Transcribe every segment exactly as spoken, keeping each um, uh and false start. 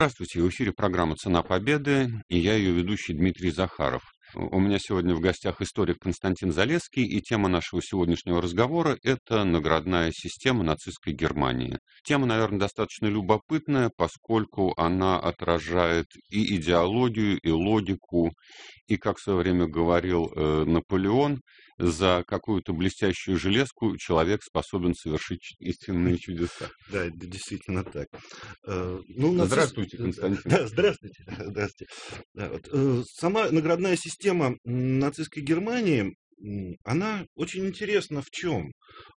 Здравствуйте, в эфире программа «Цена победы» и я ее ведущий Дмитрий Захаров. У меня сегодня в гостях историк Константин Залесский, и тема нашего сегодняшнего разговора– это наградная система нацистской Германии. Тема, наверное, достаточно любопытная, поскольку она отражает и идеологию, и логику, и, как в свое время говорил э, Наполеон, за какую-то блестящую железку человек способен совершить истинные чудеса. Да, это действительно так. Э, Ну, наци- Здравствуйте, Константин. Да, здравствуйте. Здравствуйте. Да, вот, э, сама наградная система м, нацистской Германии, м, она очень интересна в чем?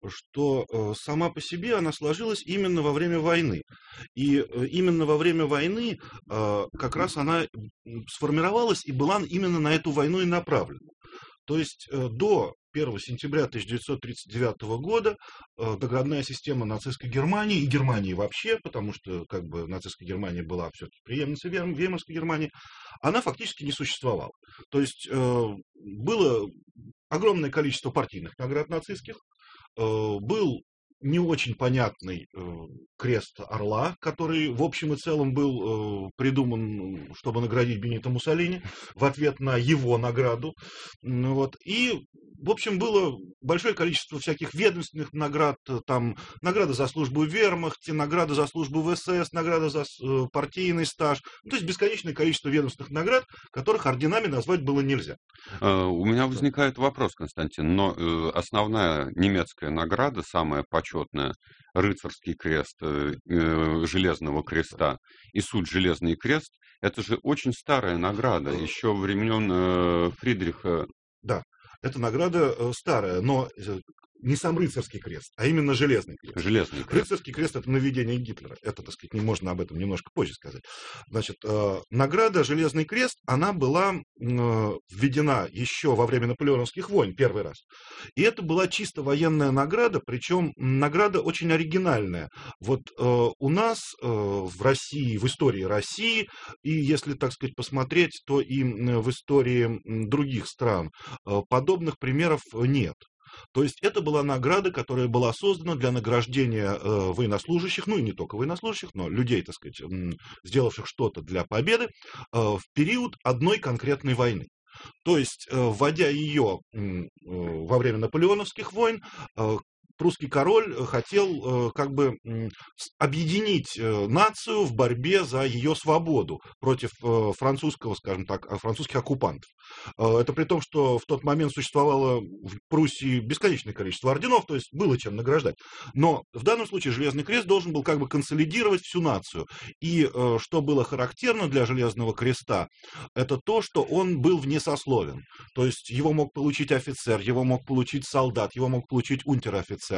Что э, сама по себе она сложилась именно во время войны. И э, именно во время войны э, как раз она м, сформировалась и была именно на эту войну и направлена. То есть э, до первого сентября тысяча девятьсот тридцать девятого года э, наградная система нацистской Германии и Германии вообще, потому что как бы нацистская Германия была все-таки преемницей Вейм- Веймарской Германии, она фактически не существовала. То есть э, было огромное количество партийных наград нацистских, э, был не очень понятный э, крест орла, который в общем и целом был э, придуман, чтобы наградить Бенито Муссолини в ответ на его награду. Ну, вот. И, в общем, было большое количество всяких ведомственных наград, э, там награда за службу в вермахте, награда за службу в СС, награда за э, партийный стаж. То есть бесконечное количество ведомственных наград, которых орденами назвать было нельзя. Э, У меня возникает вопрос, Константин, но э, основная немецкая награда, самая почетная, рыцарский крест э, э, Железного креста и суд Железный крест, это же очень старая награда, еще времен э, Фридриха. Да, эта награда э, старая, но э, не сам рыцарский крест, а именно железный крест. Железный крест. Рыцарский крест – это наведение Гитлера. Это, так сказать, не можно об этом немножко позже сказать. Значит, э, награда «Железный крест», она была э, введена еще во время наполеоновских войн первый раз. И это была чисто военная награда, причем награда очень оригинальная. Вот э, у нас э, в России, в истории России, и если, так сказать, посмотреть, то и в истории других стран э, подобных примеров нет. То есть это была награда, которая была создана для награждения э, военнослужащих, ну и не только военнослужащих, но людей, так сказать, м, сделавших что-то для победы э, в период одной конкретной войны. То есть, э, вводя ее м, э, во время наполеоновских войн, э, прусский король хотел э, как бы м, с- объединить э, нацию в борьбе за ее свободу против э, французского, скажем так, э, французских оккупантов. Э, Это при том, что в тот момент существовало в Пруссии бесконечное количество орденов, то есть было чем награждать. Но в данном случае Железный крест должен был как бы консолидировать всю нацию. И э, что было характерно для Железного креста, это то, что он был внесословен. То есть его мог получить офицер, его мог получить солдат, его мог получить унтер-офицер.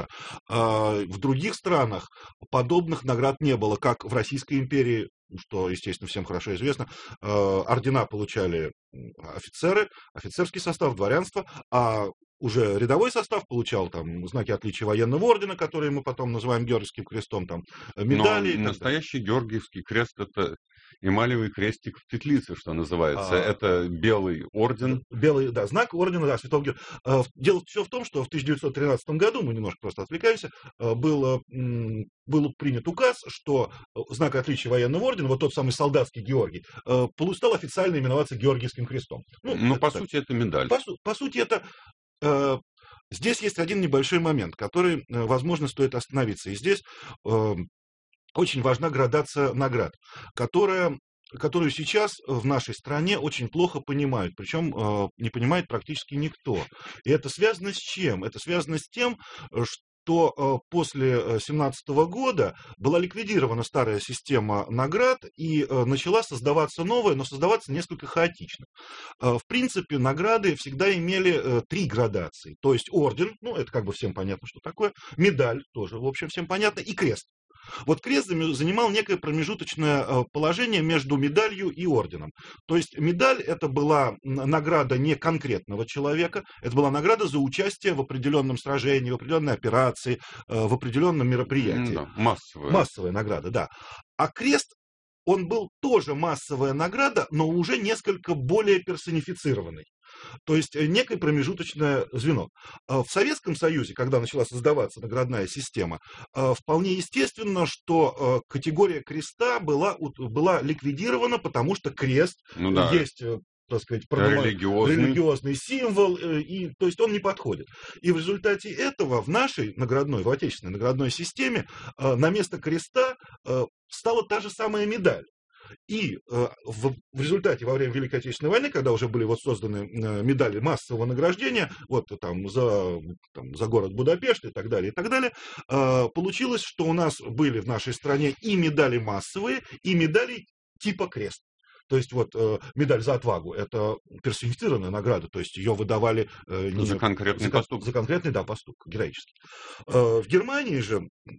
А в других странах подобных наград не было, как в Российской империи, что, естественно, всем хорошо известно, э, ордена получали м, офицеры, офицерский состав, дворянство, а уже рядовой состав получал там знаки отличия военного ордена, которые мы потом называем Георгиевским крестом, там Но медали и так далее. настоящий Георгиевский крест– это эмалевый крестик в петлице, что называется. А, Это белый орден. Белый, да, знак ордена, да, Святого Георгия. Э, в- Дело все в том, что в тысяча девятьсот тринадцатом году, мы немножко просто отвлекаемся, э, было, м, был принят указ, что э, знак отличия военного ордена, вот тот самый солдатский Георгий, э, полу- стал официально именоваться Георгиевским крестом. Ну, Ну, это по так. сути, это медаль. По, су- по сути, это э, здесь есть один небольшой момент, который, э, возможно, стоит остановиться. И здесь э, очень важна градация наград, которая, которую сейчас в нашей стране очень плохо понимают, причем э, не понимает практически никто. И это связано с чем? Это связано с тем, э, что э, после семнадцатого года была ликвидирована старая система наград и э, начала создаваться новая, но создаваться несколько хаотично. Э, В принципе, награды всегда имели э, три градации. То есть орден, ну это как бы всем понятно, что такое, медаль, тоже, в общем, всем понятно, и крест. Вот крест заме- занимал некое промежуточное э, положение между медалью и орденом. То есть медаль это была н- награда не конкретного человека, это была награда за участие в определенном сражении, в определенной операции, э, в определенном М, мероприятии. Да, массовая. Массовая награда, да. А крест он был тоже массовая награда, но уже несколько более персонифицированный. То есть некое промежуточное звено. В Советском Союзе, когда начала создаваться наградная система, вполне естественно, что категория креста была, была ликвидирована, потому что крест ну, да. есть, так сказать, религиозный. религиозный символ, и, то есть он не подходит. И в результате этого в нашей наградной, в отечественной наградной системе на место креста стала та же самая медаль. И э, в, в результате, во время Великой Отечественной войны, когда уже были вот созданы э, медали массового награждения, вот там за, там, за город Будапешт и так далее, и так далее, э, получилось, что у нас были в нашей стране и медали массовые, и медали типа крест. То есть вот э, медаль за отвагу – это персонифицированная награда, то есть ее выдавали э, не, за конкретный за, поступок. За конкретный, да, поступок, героический. Э, в Германии же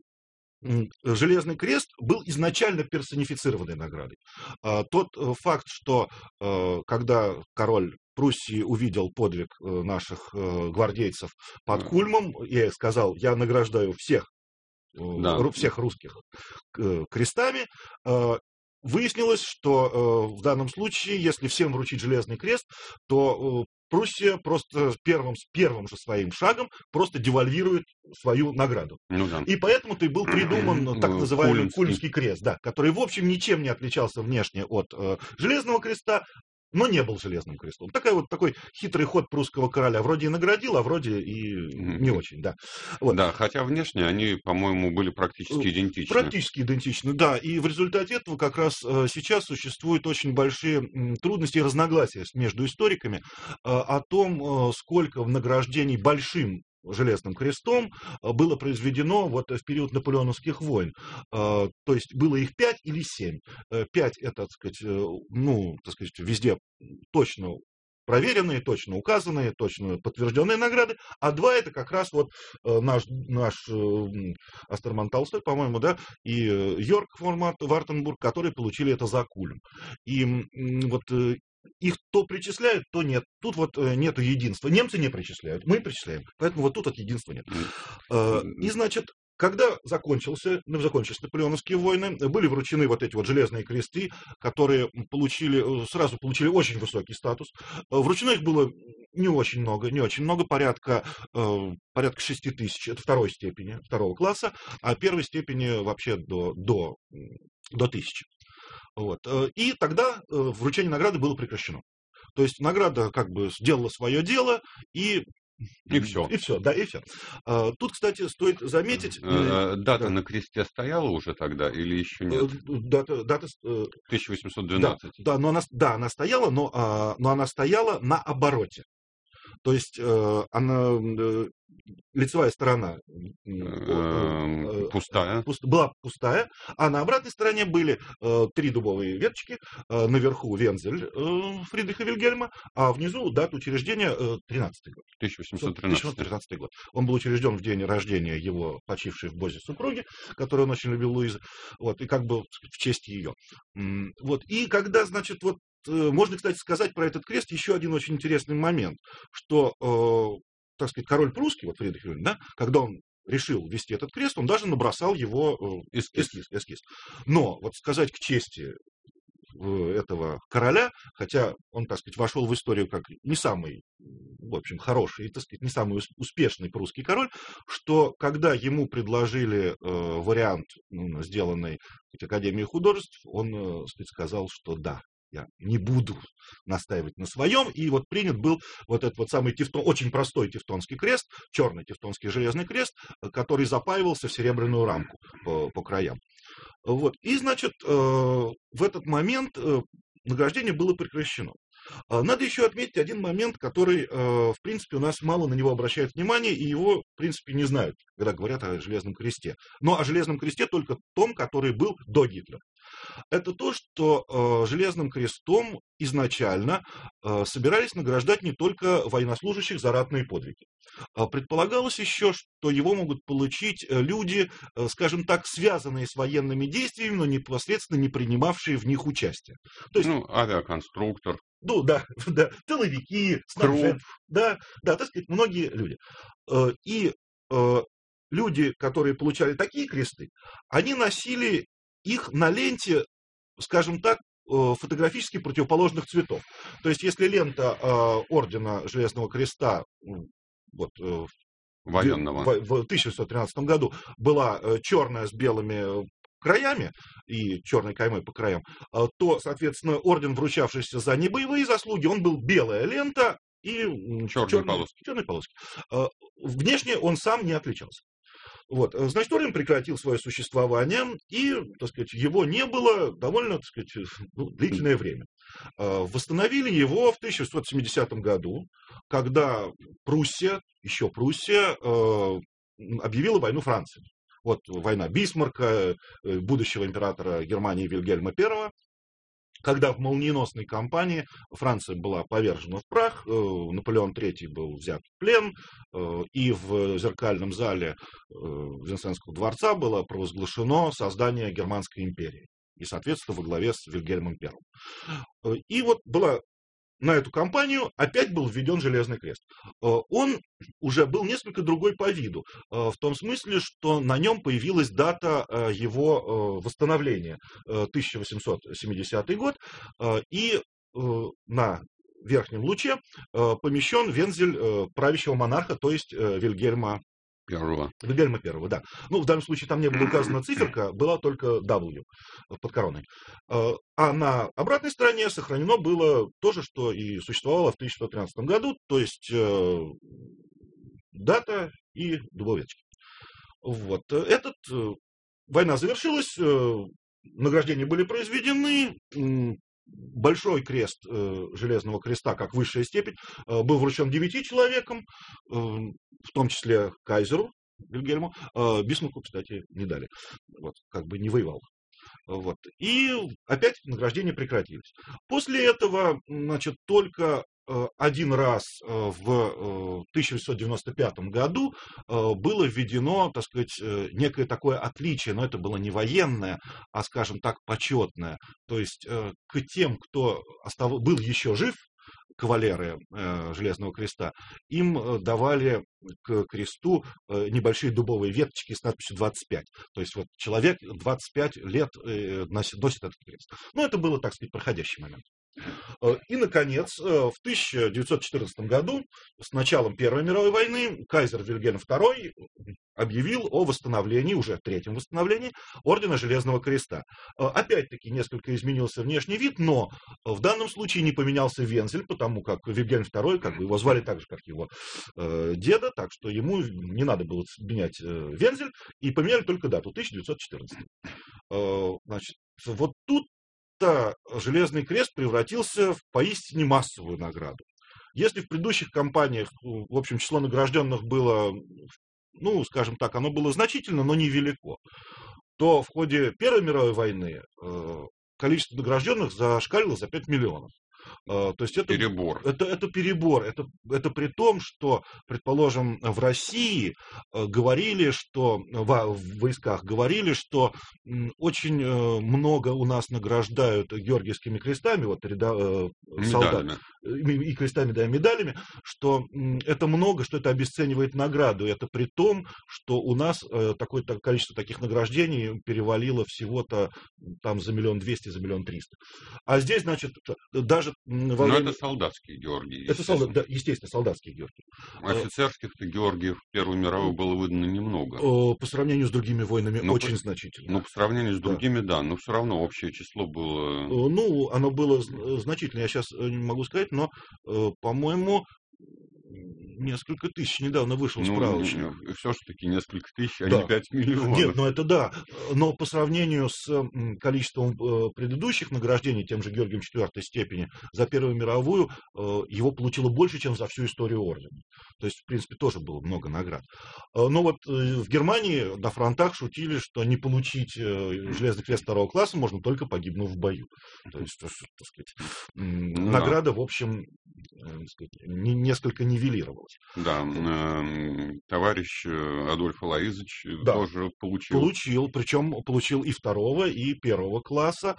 Железный крест был изначально персонифицированной наградой. Тот факт, что когда король Пруссии увидел подвиг наших гвардейцев под Кульмом и сказал: я награждаю всех, да. всех русских крестами, выяснилось, что в данном случае, если всем вручить Железный крест, то Пруссия просто первым, первым же своим шагом просто девальвирует свою награду. Ну, да. И поэтому-то и был придуман так называемый Кульмский, Кульмский крест, да, который, в общем, ничем не отличался внешне от э, Железного креста, но не был Железным крестом. Такой вот такой хитрый ход прусского короля. Вроде и наградил, а вроде и не очень, да. Вот. Да, хотя внешне они, по-моему, были практически идентичны. Практически идентичны, да. И в результате этого как раз сейчас существуют очень большие трудности и разногласия между историками о том, сколько в награждений большим Железным крестом было произведено вот в период наполеоновских войн. То есть было их пять или семь. Пять это, так сказать, ну, так сказать, везде точно проверенные, точно указанные, точно подтвержденные награды, а два это как раз вот наш, наш Астерман Толстой, по-моему, да, и Йорк фон Вартенбург, которые получили это за Кульм. И вот их то причисляют, то нет. Тут вот нет единства. Немцы не причисляют, мы причисляем. Поэтому вот тут от единства нет. И, значит, когда закончился, закончились наполеоновские войны, были вручены вот эти вот железные кресты, которые получили, сразу получили очень высокий статус. Вручено их было не очень много, не очень много, порядка, порядка шести тысяч, это второй степени, второго класса, а первой степени вообще до, до, до тысячи. Вот. И тогда вручение награды было прекращено. То есть награда как бы сделала свое дело, и И все. И все, да, и все. Тут, кстати, стоит заметить... Дата да. на кресте стояла уже тогда или еще нет? Дата... дата тысяча восемьсот двенадцать. Да, да, но она, да, она стояла, но, но она стояла на обороте. То есть она... лицевая сторона пустая. была пустая, а на обратной стороне были три дубовые веточки, наверху вензель Фридриха Вильгельма, а внизу дата учреждения тринадцатый год. тысяча восемьсот тринадцатый год. Он был учрежден в день рождения его почившей в Бозе супруги, которую он очень любил, Луизы, вот, и как бы в честь ее. Вот, и когда, значит, вот можно, кстати, сказать про этот крест еще один очень интересный момент, что так сказать, король прусский, вот Фридрих Вильгельм, да, когда он решил ввести этот крест, он даже набросал его э, эскиз, эскиз, эскиз. Но вот сказать к чести этого короля, хотя он, так сказать, вошел в историю как не самый, в общем, хороший, так сказать, не самый успешный прусский король, что когда ему предложили э, вариант, ну, сделанный Академией художеств, он, э, так сказать, сказал, что да, я не буду настаивать на своем. И вот принят был вот этот вот самый тевтон, очень простой тевтонский крест, черный тевтонский железный крест, который запаивался в серебряную рамку по, по краям. Вот. И, значит, в этот момент награждение было прекращено. Надо еще отметить один момент, который, в принципе, у нас мало на него обращают внимание, и его, в принципе, не знают, когда говорят о Железном кресте. Но о Железном кресте только том, который был до Гитлера. Это то, что Железным крестом изначально собирались награждать не только военнослужащих за ратные подвиги. Предполагалось еще, что его могут получить люди, скажем так, связанные с военными действиями, но непосредственно не принимавшие в них участие. То есть, ну, авиаконструктор. Ну, да, да, тыловики, снабженцы, да, да, так сказать, многие люди. И люди, которые получали такие кресты, они носили их на ленте скажем так, фотографически противоположных цветов. То есть, если лента ордена Железного Креста вот, военного в, в тысяча девятьсот тринадцатом году была черная с белыми краями и черной каймой по краям, то, соответственно, орден, вручавшийся за небоевые заслуги, он был белая лента и черные, черные полоски. Черные полоски. Внешне он сам не отличался. Вот. Значит, орден прекратил свое существование, и, так сказать, его не было довольно, так сказать, ну, длительное время. Восстановили его в тысяча шестьсот семидесятом году, когда Пруссия, еще Пруссия, объявила войну Франции. Вот война Бисмарка, будущего императора Германии Вильгельма Первого, когда в молниеносной кампании Франция была повержена в прах, Наполеон Третий был взят в плен, и в зеркальном зале Винсентского дворца было провозглашено создание Германской империи, и, соответственно, во главе с Вильгельмом Первым. И вот была... На эту кампанию опять был введен Железный Крест. Он уже был несколько другой по виду, в том смысле, что на нем появилась дата его восстановления, тысяча восемьсот семидесятый год, и на верхнем луче помещен вензель правящего монарха, то есть Вильгельма Первого. Вильгельма Первого, да. Ну, в данном случае там не была указана циферка, была только W под короной. А на обратной стороне сохранено было то же, что и существовало в тысяча девятьсот тринадцатом году, то есть э, дата и дубовечки. Вот. Этот, э, война завершилась, э, награждения были произведены, э, Большой крест э, Железного Креста, как высшая степень, э, был вручен девяти человекам, э, в том числе кайзеру Вильгельму. Э, Бисмарку, кстати, не дали. Вот, как бы не воевал. Вот. И опять награждения прекратились. После этого, значит, только э, один раз э, в э, тысяча восемьсот девяносто пятом году э, было введено, так сказать, э, некое такое отличие, но это было не военное, а, скажем так, почетное. То есть э, к тем, кто остав... был еще жив, кавалеры э, Железного Креста, им э, давали к кресту э, небольшие дубовые веточки с надписью двадцать пять. То есть вот человек двадцать пять лет э, носит, носит этот крест. Ну, это было, так сказать, проходящий момент. И, наконец, в тысяча девятьсот четырнадцатом году, с началом Первой мировой войны, кайзер Вильгельм Второй объявил о восстановлении, уже третьем восстановлении, ордена Железного Креста. Опять-таки, несколько изменился внешний вид, но в данном случае не поменялся вензель, потому как Вильгельм Второй, как бы его звали так же, как его э, деда, так что ему не надо было менять э, вензель, и поменяли только дату, тысяча девятьсот четырнадцатый. Э, значит, вот тут Железный Крест превратился в поистине массовую награду. Если в предыдущих кампаниях, в общем, число награжденных было, ну, скажем так, оно было значительно, но невелико, то в ходе Первой мировой войны количество награжденных зашкалило за пять миллионов. То есть это перебор. Это, это перебор. Это, это при том, что, предположим, в России говорили, что в, в войсках говорили, что очень много у нас награждают георгиевскими крестами, вот ряда, солдат, и крестами, да, медалями, что это много, что это обесценивает награду. И это при том, что у нас такое количество таких награждений перевалило всего-то там за миллион двести, за миллион триста. А здесь, значит, даже во время... Но это солдатские Георгии. Это солдат, да, естественно, солдатские Георгии. Офицерских-то Георгиев в Первую мировую было выдано немного. По сравнению с другими войнами но очень по... значительно. Ну, по сравнению с другими, да. да, но все равно общее число было... Ну, оно было значительно, я сейчас не могу сказать, но, по-моему, несколько тысяч недавно вышел ну, справочник. Все-таки несколько тысяч, а да. не пять миллионов. Нет, ну это да. Но по сравнению с количеством предыдущих награждений тем же Георгием четвёртой степени за Первую мировую, его получило больше, чем за всю историю ордена. То есть, в принципе, тоже было много наград. Но вот в Германии на фронтах шутили, что не получить Железный Крест второго класса можно только погибнув в бою. То есть, так сказать, ну, награда, да. в общем, сказать, несколько нивелировалась. Да, э, товарищ Адольф Алоизович да. тоже получил. Получил, причем получил и второго, и первого класса.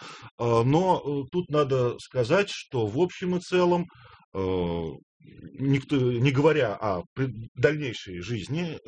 Но тут надо сказать, что в общем и целом, никто, не говоря о дальнейшей жизни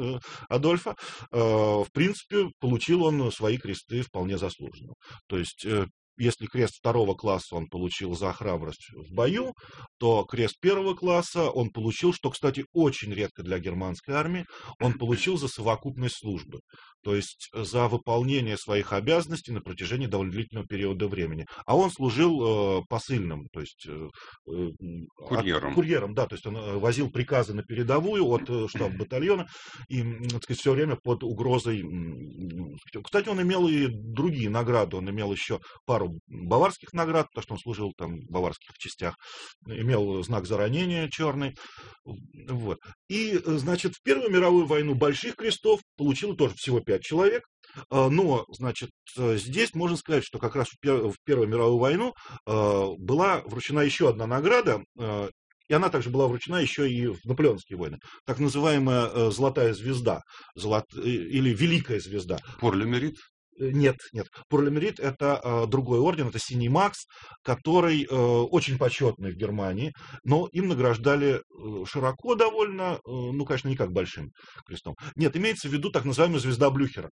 Адольфа, в принципе, получил он свои кресты вполне заслуженно. То есть если крест второго класса он получил за храбрость в бою, то крест первого класса он получил, что, кстати, очень редко для германской армии, он получил за совокупность службы. То есть за выполнение своих обязанностей на протяжении довольно длительного периода времени. А он служил э, посыльным, то есть э, курьером. От, курьером, да, то есть он возил приказы на передовую от э, штаба батальона и, так сказать, все время под угрозой. Кстати, он имел и другие награды, он имел еще пару баварских наград, потому что он служил там в баварских частях, имел знак за ранение черный. Вот. И, значит, в Первую мировую войну больших крестов получило тоже всего пять человек. Но, значит, здесь можно сказать, что как раз в Первую мировую войну была вручена еще одна награда, и она также была вручена еще и в наполеоновские войны. Так называемая «Золотая звезда» золот... или «Великая звезда». Пор-ле-Мерит? Нет, нет. Пор-ле-Мерит это э, другой орден, это Синий Макс, который э, очень почетный в Германии, но им награждали э, широко довольно, э, ну, конечно, не как большим крестом. Нет, имеется в виду так называемая звезда Блюхера.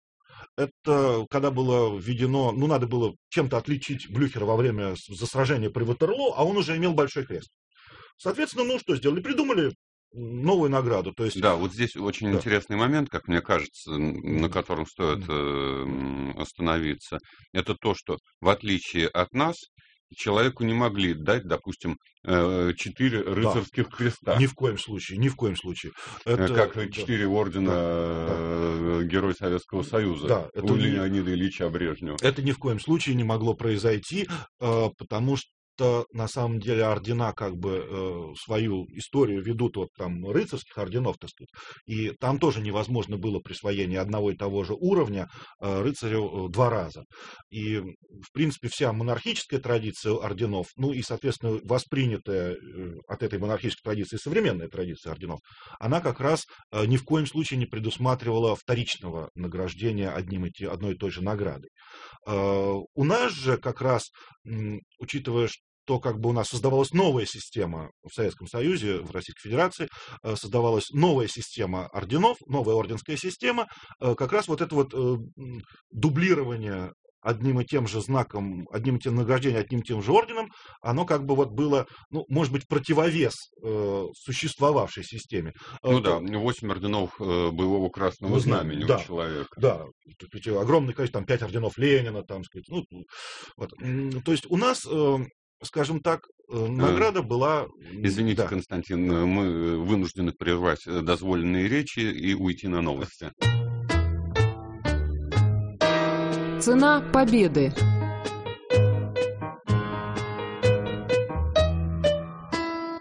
Это когда было введено, ну, надо было чем-то отличить Блюхера во время за сражения при Ватерлоо, а он уже имел большой крест. Соответственно, ну, что сделали? Придумали новую награду. То есть... Да, вот здесь очень да. интересный момент, как мне кажется, на котором стоит э, остановиться. Это то, что в отличие от нас, человеку не могли дать, допустим, четыре рыцарских да. креста. Ни в коем случае, ни в коем случае. Это, как четыре да. ордена да. Герой Советского Союза да, у Леонида Ильича Брежнева. Это ни в коем случае не могло произойти, потому что на самом деле ордена как бы э, свою историю ведут от там рыцарских орденов, так сказать, и там тоже невозможно было присвоение одного и того же уровня э, рыцарю э, два раза. И, в принципе, вся монархическая традиция орденов, ну и, соответственно, воспринятая э, от этой монархической традиции современная традиция орденов, она как раз э, ни в коем случае не предусматривала вторичного награждения одним и те, одной и той же наградой. Э, у нас же как раз, э, учитывая, что то как бы у нас создавалась новая система в Советском Союзе, в Российской Федерации, создавалась новая система орденов, новая орденская система, как раз вот это вот дублирование одним и тем же знаком, одним и тем награждением, одним и тем же орденом, оно как бы вот было, ну, может быть, противовес э, существовавшей системе. Ну да, восемь орденов э, боевого красного ну, знамени да, у человека. Да, огромное количество, там, пять орденов Ленина, там, сказать, ну, вот. То есть у нас... Э, скажем так, награда была... Извините, да. Константин, мы вынуждены прервать дозволенные речи и уйти на новости. Цена победы.